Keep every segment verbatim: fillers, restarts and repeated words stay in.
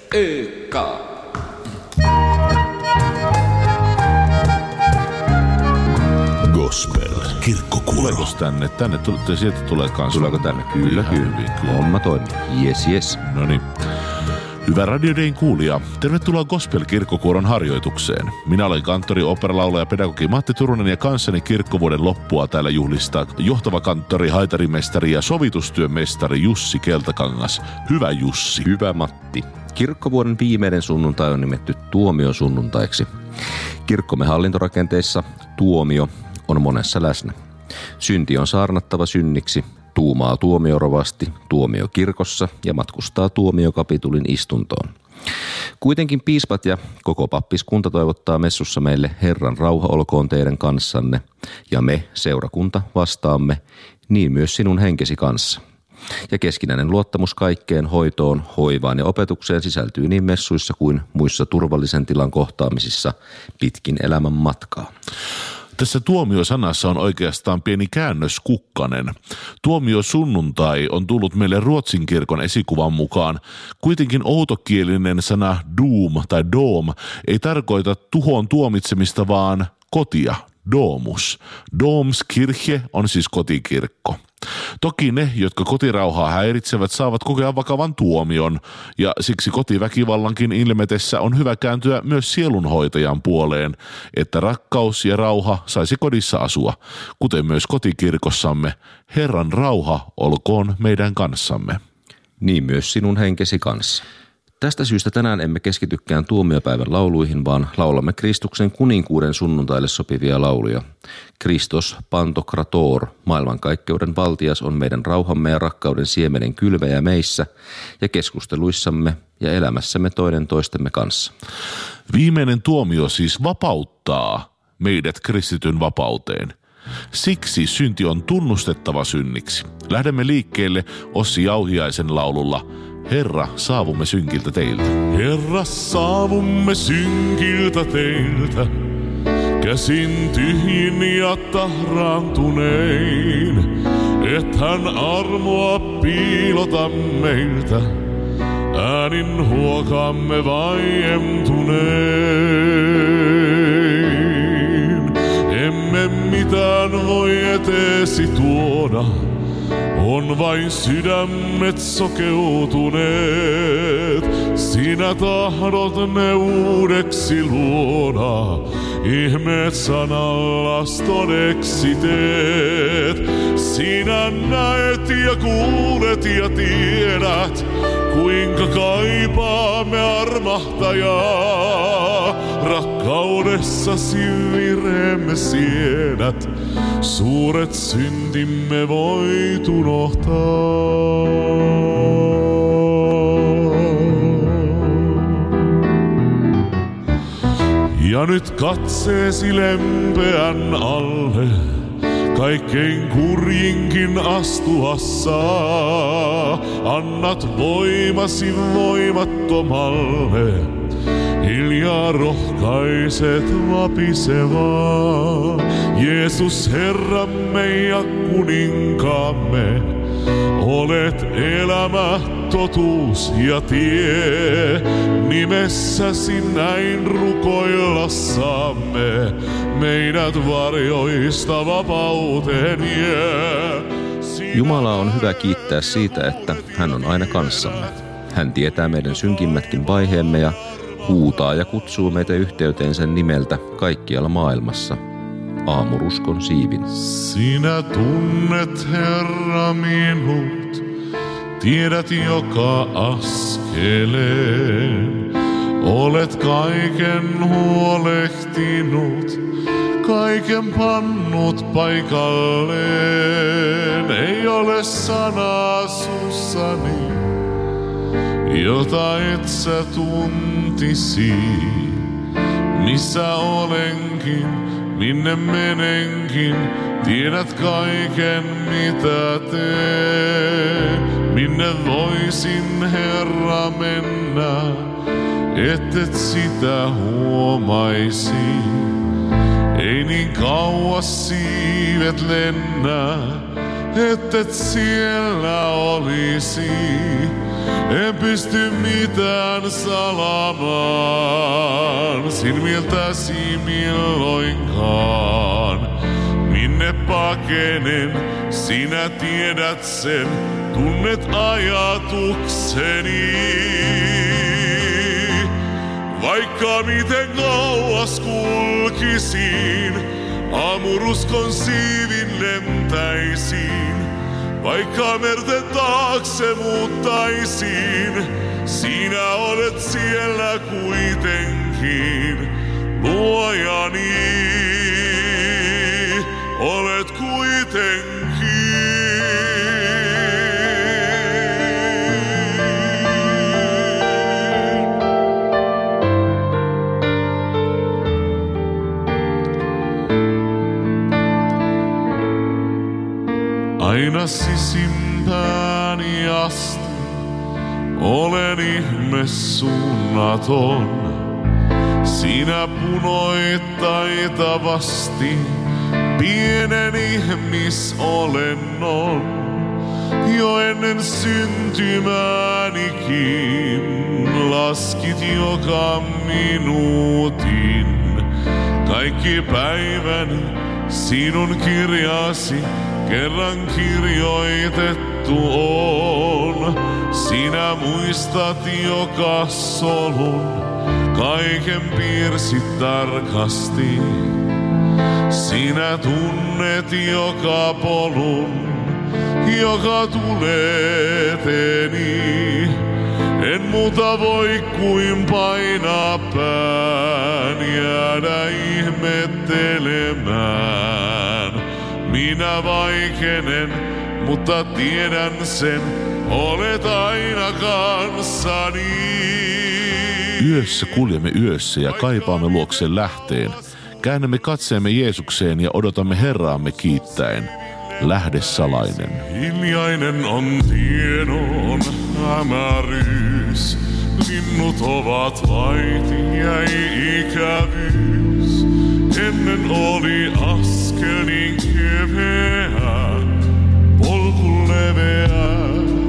Eka. Gospel, kirkkokuoro. Tuleeko tänne? Tänne tule, sieltä tulee kanssa. Tuleeko tänne? Kyllä, kyllä. Hyvin, kyllä. Homma toimii. Jes, jes. No niin. Hyvä Radio Dayn kuulija, tervetuloa Gospel-kirkkokuoron harjoitukseen. Minä olen kanttori, operalaulaja ja pedagogi Matti Turunen ja kanssani kirkkovuoden loppua täällä juhlistaa johtava kanttori, haitarimestari ja sovitustyömestari Jussi Keltakangas. Hyvä Jussi. Hyvä Matti. Kirkkovuoden viimeinen sunnuntai on nimetty tuomiosunnuntaiksi. Kirkkomme hallintorakenteissa tuomio on monessa läsnä. Synti on saarnattava synniksi, tuumaa tuomiorovasti tuomio kirkossa ja matkustaa tuomiokapitulin istuntoon. Kuitenkin piispat ja koko pappiskunta toivottaa messussa meille Herran rauha olkoon teidän kanssanne ja me seurakunta vastaamme niin myös sinun henkesi kanssa. Ja keskinäinen luottamus kaikkeen hoitoon, hoivaan ja opetukseen sisältyy niin messuissa kuin muissa turvallisen tilan kohtaamisissa pitkin elämän matkaa. Tässä tuomiosanassa on oikeastaan pieni käännöskukkanen. Tuomio sunnuntai on tullut meille Ruotsin kirkon esikuvan mukaan. Kuitenkin outokielinen sana doom tai dom ei tarkoita tuhon tuomitsemista, vaan kotia, domus. Domskirche on siis kotikirkko. Toki ne, jotka kotirauhaa häiritsevät, saavat kokea vakavan tuomion, ja siksi kotiväkivallankin ilmetessä on hyvä kääntyä myös sielunhoitajan puoleen, että rakkaus ja rauha saisi kodissa asua, kuten myös kotikirkossamme. Herran rauha olkoon meidän kanssamme. Niin myös sinun henkesi kanssa. Tästä syystä tänään emme keskitykään tuomiopäivän lauluihin, vaan laulamme Kristuksen kuninkuuden sunnuntaille sopivia lauluja. Kristos Pantokrator, maailmankaikkeuden valtias, on meidän rauhamme ja rakkauden siemenen kylväjä meissä ja keskusteluissamme ja elämässämme toinen toistemme kanssa. Viimeinen tuomio siis vapauttaa meidät kristityn vapauteen. Siksi synti on tunnustettava synniksi. Lähdemme liikkeelle Ossi Jauhiaisen laululla Herra, saavumme synkiltä teiltä. Herra, saavumme synkiltä teiltä, käsin tyhjin ja tahraantunein, et hän armoa piilota meiltä, äänin huokaamme vaientunein. Emme mitään voi eteesi tuoda, on vain sydämet sokeutuneet. Sinä tahdot ne uudeksi luoda, ihmeet sanallas todeksi teet. Sinä näet ja kuulet ja tiedät, kuinka kaipaamme armahtajaa. Rakkaudessasi vireemme siedät, suuret syntimme voit unohtaa. Ja nyt katseesi lempeän alle, kaikkein kurjinkin astuassa, annat voimasi voimattomalle, hiljaa rohkaiset vapisevaa. Jeesus Herramme ja kuninkaamme, olet elämä, totuus ja tie. Nimessäsi näin rukoilla saamme, meidät varjoista vapauteen jää. Jumala on hyvä kiittää siitä, että hän on aina kanssamme. Hän tietää meidän synkimmätkin vaiheemme ja huutaa ja kutsuu meitä yhteyteensä nimeltä kaikkialla maailmassa. Aamuruskon siivin. Sinä tunnet, Herra, minut, tiedät joka askeleen. Olet kaiken huolehtinut, kaiken pannut paikalleen. Ei ole sanaa sussani, jota et sä tuntisi. Missä olenkin, minne menenkin, tiedät kaiken mitä teen. Minne voisin, Herra, mennä, ettet sitä huomaisi. Ei niin kauas siivet lennä, ettet siellä olisi. En pysty mitään salamaan silmiltäsi milloinkaan. Minne pakenen, sinä tiedät sen, tunnet ajatukseni. Vaikka miten kauas kulkisin, aamuruskon siivin lentäisin. Vaikka merten taakse muuttaisin, sinä olet siellä kuitenkin, luojani, olet kuitenkin. Aina sisimpääni asti olen ihme suunnaton. Sinä punoit taitavasti pienen ihmisolennon. Jo ennen syntymäänikin laskit joka minuutin. Kaikki päiväni sinun kirjasi kerran kirjoitettu on. Sinä muistat joka solun, kaiken piirsit tarkasti. Sinä tunnet joka polun, joka tulee teeni. En muuta voi kuin painaa pään, jäädä ihmettelemään. Minä vaikenen, mutta tiedän sen, olet aina kanssani. Yössä kuljemme yössä ja kaipaamme luokseen lähteen. Käännämme katseemme Jeesukseen ja odotamme Herraamme kiittäen. Lähde salainen. Hiljainen on tiedon hämäryys. Linnut ovat vaiti, jäi ikävyys. Ennen oli askel niin keveä, polku leveä.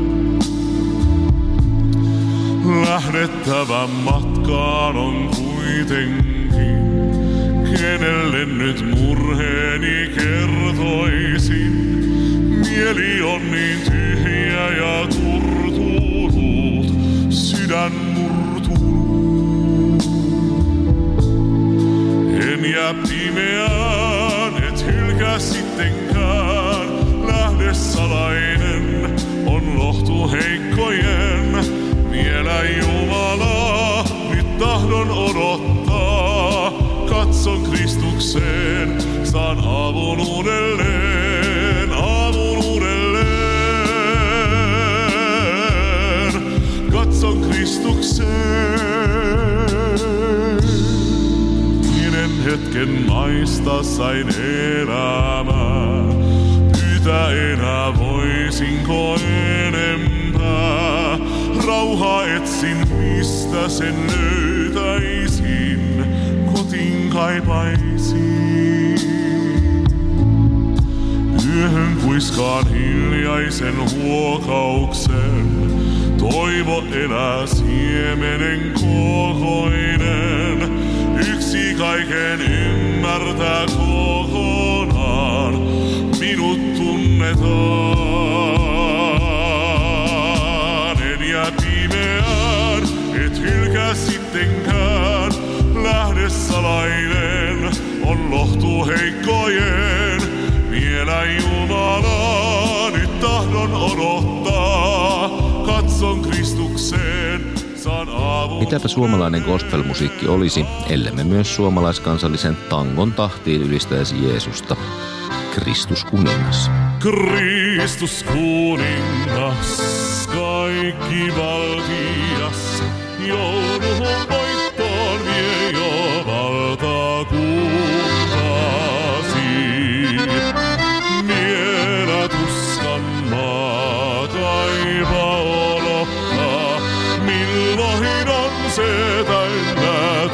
Lähdettävä matkaan on kuitenkin, kenelle nyt murheeni kertoisin. Mieli on niin tyhjä ja turtunut, sydän murtunut. En jää pimeään, et hylkää sittenkään. Lähde salainen, on lohtu heikkojen. Vielä Jumala, nyt tahdon odottaa. Katson Kristukseen, saan avun uudelleen, avun uudelleen. Katson Kristukseen. Pienen hetken maista sain elämää. Pyytää enää voisinko enempää. Rauhaa etsin, mistä sen löytäisin. Kotiin kaipaisin. Yöhön kuiskaan hiljaisen huokauksen. Toivo elää siemenen kokoinen. Yksi kaiken ymmärtää kokonaan. Minut tunnetaan. En jää pimeään, et hylkää sittenkään. Lähde salainen, on lohtu heikkojen. Vielä Jumala, nyt tahdon odottaa. Katson Kristukseen, saan avun. Mitäpä suomalainen gospelmusiikki olisi, ellemme myös suomalaiskansallisen tangon tahtiin ylistäisi Jeesusta. Kristus kuningas. Kristus kuningas, kaikki valtias, jouluhun voittoon vie jo valtakuntasi. Vielä tuskan maa kaipaa odottaa, milloin on se täynnä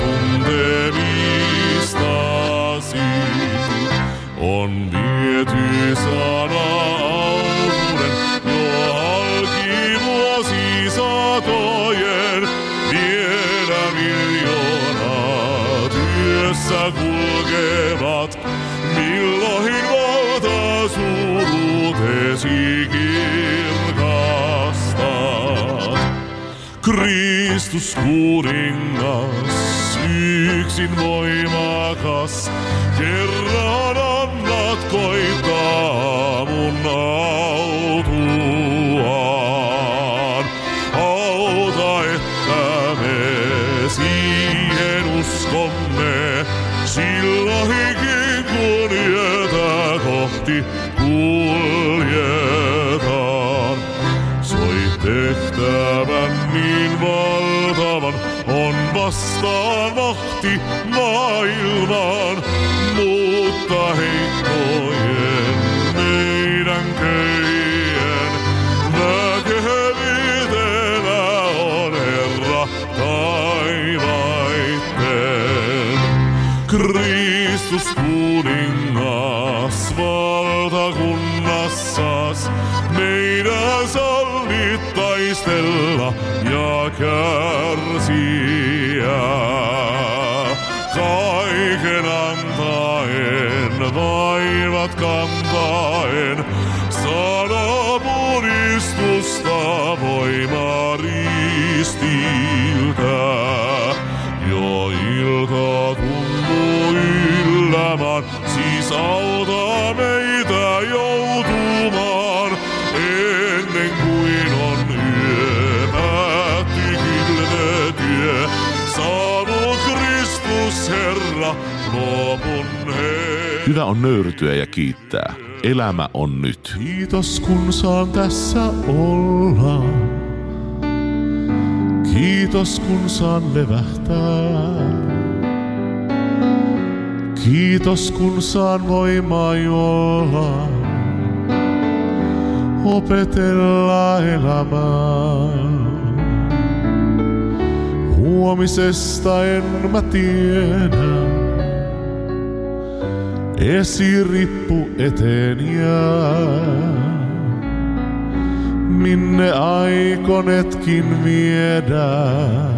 tuntemistasi. On viety sana autuuden, jo halki vuosisadan. miljoonaa työssä kulkevat, milloin valta suuruutesi kirkastat. Kristus kuningas, yksin voimakas, kerran annat koittaa mun autuaan. Auta, että me siihen uskomme, silloinkin kun yötä kohti kuljetaan. Soit tehtävän niin valtavan, on vastaan mahti maailmaan, mutta heikkojen meidän köyhien väkevitellä on Herra taivaitten. Kristus kuningas valtakunnassas, meidän sallit taistella ja kärsiä. Kaiken antaen, vaivat kantaen, saada puristusta voimaa ristiltä. Jo ilta tuntuu yllämään, siis auta meitä joutumaan, ennen kuin on yö päätty kylvetyö. Saanut Kristus Herra lopun hei. Hyvä on nöyrtyä ja kiittää. Elämä on nyt. Kiitos kun saan tässä olla. Kiitos kun saan levähtää. Kiitos kun saan voimaa jolla opetella elämää. Huomisesta en mä tiedä, esirippu eteen jää. Minne aikonetkin viedä,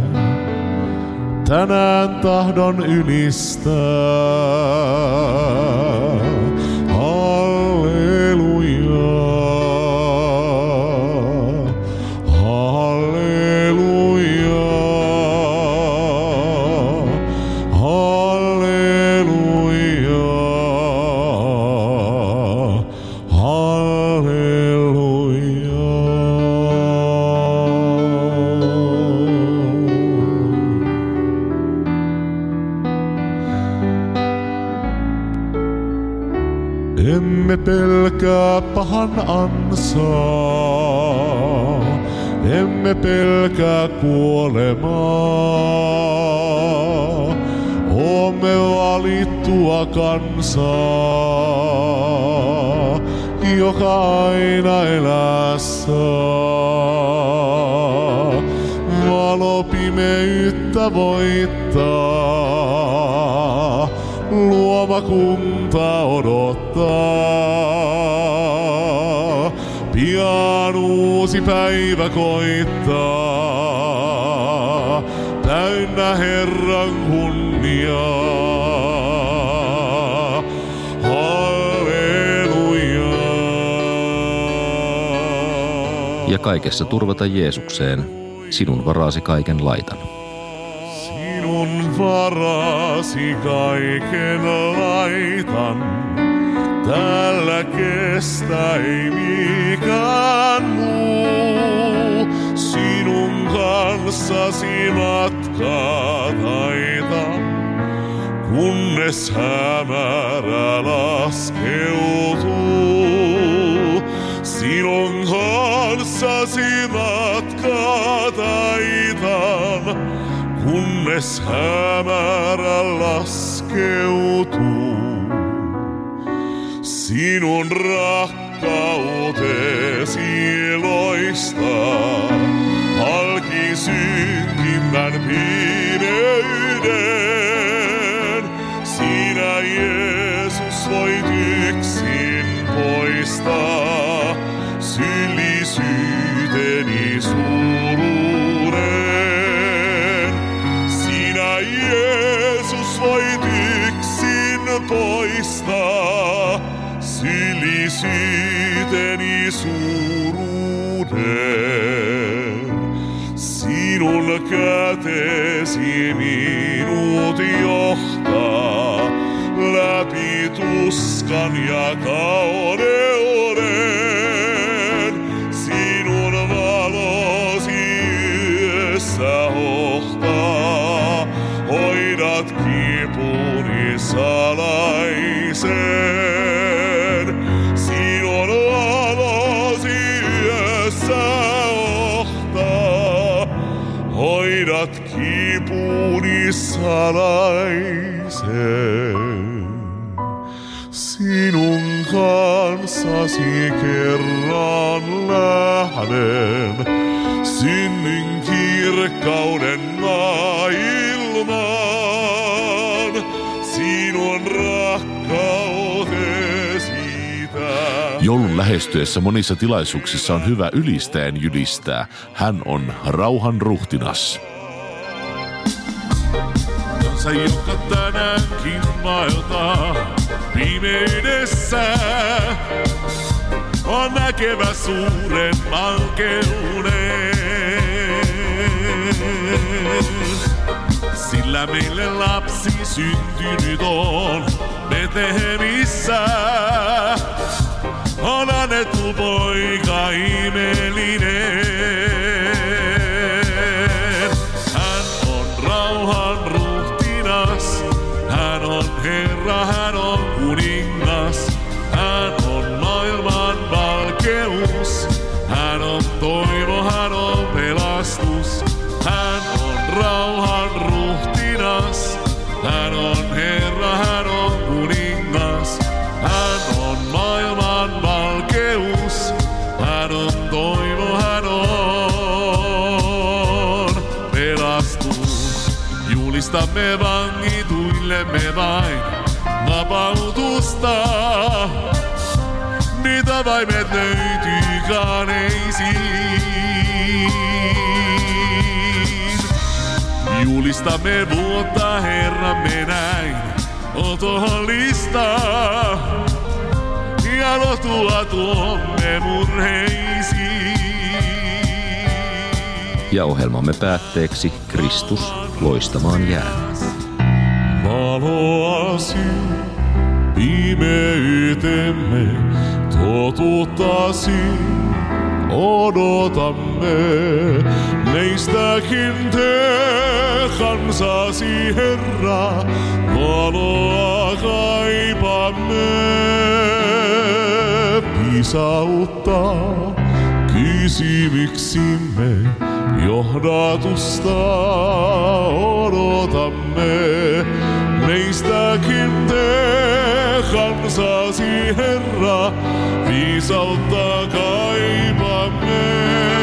tänään tahdon ylistää. Halleluja, halleluja, halleluja, halleluja. Emme pelkää pahan ansaa, emme pelkää kuolemaa. Oomme valittua kansaa, joka aina elää saa. Valo pimeyttä voittaa, luomakunta odottaa. Pian uusi päivä koittaa, täynnä Herran kunniaa. Halleluja. Ja kaikessa turvata Jeesukseen, sinun varasi kaiken laitan. Sinun varasi kaiken laitan, täällä kestä ei mikään muu. Sinun kanssasi matkaa taitan, kunnes hämärä laskeutuu. Sinun kanssasi matkaa taitan, kunnes hämärä laskeutuu. Sinun rakkautesi loistaa halki synkimmän pimeyden. Sinä Jeesus voit yksin poistaa syyllisyyteni suuruuden. muista syyllisyyteni suuruuden. Sinun kätesi minut johtaa läpi tuskan ja kauneuden. Sinun valosi yössä hohtaa, hoidat kipuni salaisen. Sinun valosi yössä hohtaa, hoidat kipuni salaisen. Sinun kanssasi kerran lähden synnyn kirkkauden maailmaan. Sinun rakkautesi tähden. Joulun lähestyessä monissa tilaisuuksissa on hyvä ylistäen jylistää. Hän on rauhan ruhtinas. Kansa, joka tänäänkin vaeltaa pimeydessä, on näkevä suuren valkeuden. Sillä meille lapsi syntynyt on Betlehemissä, on annettu poika ihmeellinen. Hän on rauhan ruhtinas, hän on Herra, hän on kuningas. Hän on maailman valkeus, hän on toivo, hän on pelastus. Hän on rauhan ruhtinas, hän on Herra, hän on kuningas. Hän on maailman valkeus, hän on toivo, hän on pelastus. Julistamme vangituillemme vain vapautusta, niitä vaimet löytyy kaneisiin. Julistamme vuotta Herramme näin otollista, ja lohtua tuomme murheisiin. Ja ohjelmamme päätteeksi Kristus loistamaan jää. Valoasi pimeytemme totuttasi odotamme. Meistäkin te kansasi, Herra, valoa kaipaamme. Viisauttaa kysymyksimme, johdatusta odotamme. Meistäkin te kansasi, Herra, viisautta kaipaamme.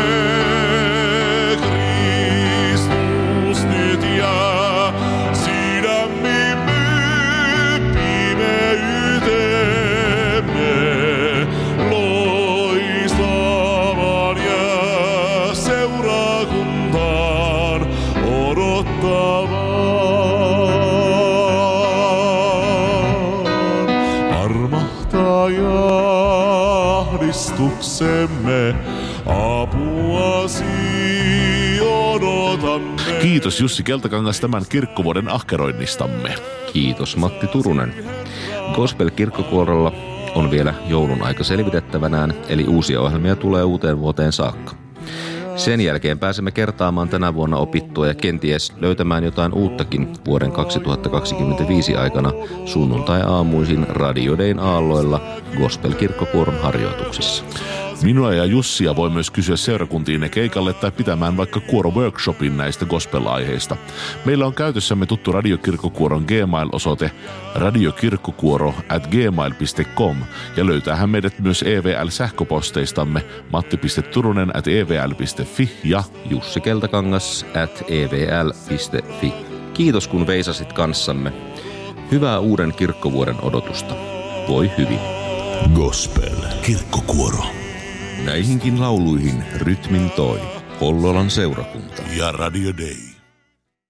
Kristus nyt jää sydämimme pimeytemme loistamaan jää seurakuntaan odottamaan. Ahdistuksemme apuasi odotamme. Kiitos Jussi Keltakangas tämän kirkkovuoden ahkeroinnistamme. Kiitos Matti Turunen. Gospel-kirkkokuorolla on vielä joulun aika selvitettävänään, eli uusia ohjelmia tulee uuteen vuoteen saakka. Sen jälkeen pääsemme kertaamaan tänä vuonna opittua ja kenties löytämään jotain uuttakin vuoden kaksituhattakaksikymmentäviisi aikana sunnuntai-aamuisin Radio Dayn aalloilla Gospel-kirkkokuoron harjoituksissa. Minua ja Jussia voi myös kysyä seurakuntiinne keikalle tai pitämään vaikka kuoro-workshopin näistä gospel-aiheista. Meillä on käytössämme tuttu Radiokirkkokuoron Gmail-osoite radiokirkkokuoro at gmail piste com ja löytäähän meidät myös E V L-sähköposteistamme matti piste turunen at e v l piste f i ja Jussi Keltakangas at e v l piste f i. Kiitos kun veisasit kanssamme. Hyvää uuden kirkkovuoden odotusta. Voi hyvin. Gospel kirkkokuoro. Näihinkin lauluihin rytmin toi Hollolan seurakunta Ja Radio Day.